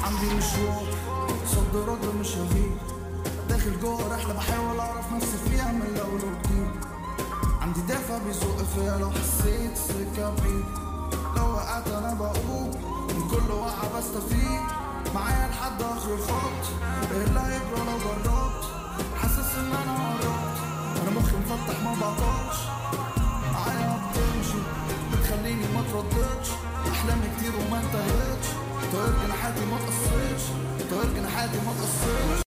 عندي مشوار صد رد مش هغيب، داخل جوه رحلة بحاول اعرف نفسي فيها من الاول وجديد. عندي دافع بيزق فيا لو حسيت السكة بعيد، لو وقعت انا بقوم من كل وقعة بستفيد، معايا لحد اخر الخط. ايه اللي هيجرى لو جربت؟ حاسس ان انا قربت، انا مخي مفتح ما بعطلش، معايا بتمشي بتخليني ما ترددش. احلامي كتير وما انتهتش، طاير جناحاتي ما تقصرش، طاير جناحاتي ما تقصرش.